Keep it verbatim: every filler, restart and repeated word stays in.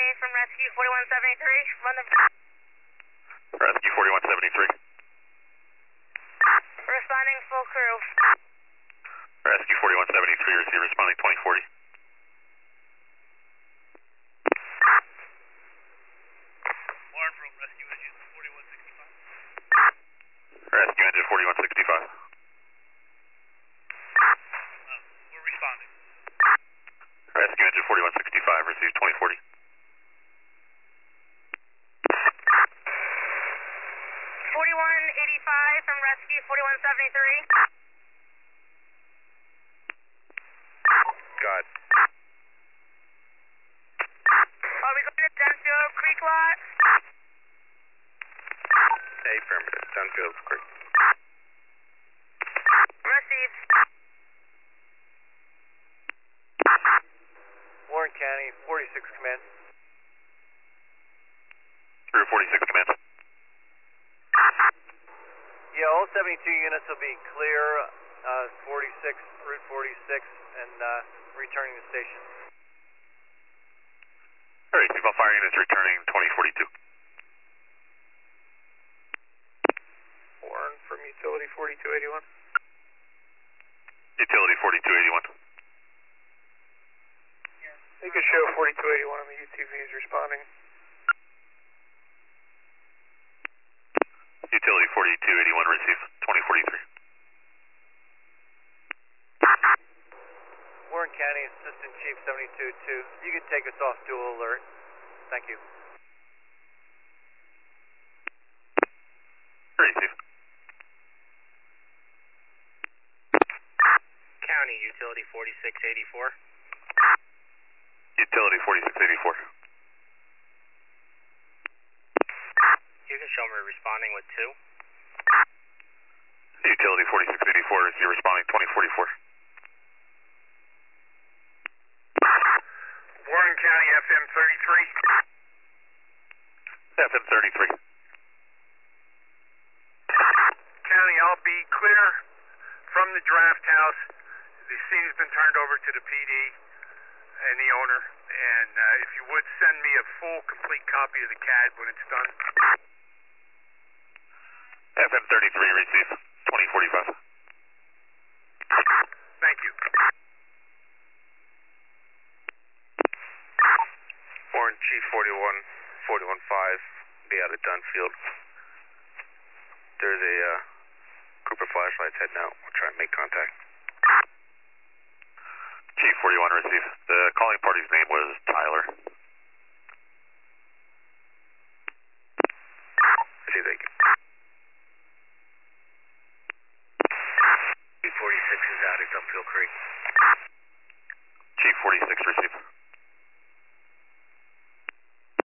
from Rescue forty-one seventy-three. Run the... Rescue forty-one seventy-three. Responding full crew. Rescue forty-one seventy-three, receive responding twenty forty. Warren from Rescue Engine forty-one sixty-five. Rescue Engine forty-one sixty-five. Uh, we're responding. Rescue Engine forty-one sixty-five, receive twenty forty. forty-one eighty-five from Rescue forty-one seventy-three. God. Are we going to Dunfield Creek lot? Affirmative, Dunfield Creek. Received. Warren County, forty-six command. Through forty-six command. Yeah, all seventy-two units will be clear, uh, forty-six, Route forty-six, and uh, returning to station. Alright, people fire units returning twenty forty-two. Warren from Utility forty-two eighty-one. Utility forty-two eighty-one. You can show forty-two eighty-one on the U T Vs responding. Utility forty-two eighty-one, receive twenty forty-three. Warren County, Assistant Chief seventy-two two. You can take us off dual alert. Thank you. Receive. County, Utility forty-six eighty-four. Utility forty-six eighty-four. You can show me responding with two. Utility forty-six eighty-four, receive responding twenty forty-four. Warren County, F M thirty-three. F M thirty-three. County, I'll be clear from the draft house. The scene has been turned over to the P D and the owner. And uh, if you would send me a full, complete copy of the C A D when it's done. F M thirty-three, receive twenty forty-five. Thank you. Warren Chief forty-one, forty-one five, be out of Dunfield. There's a uh, group of flashlights heading out. We'll try and make contact. Chief forty-one, receive. The calling party's name was Tyler. Receive, thank you. Chief forty-six is out at Dunfield Creek. Chief forty-six, receive.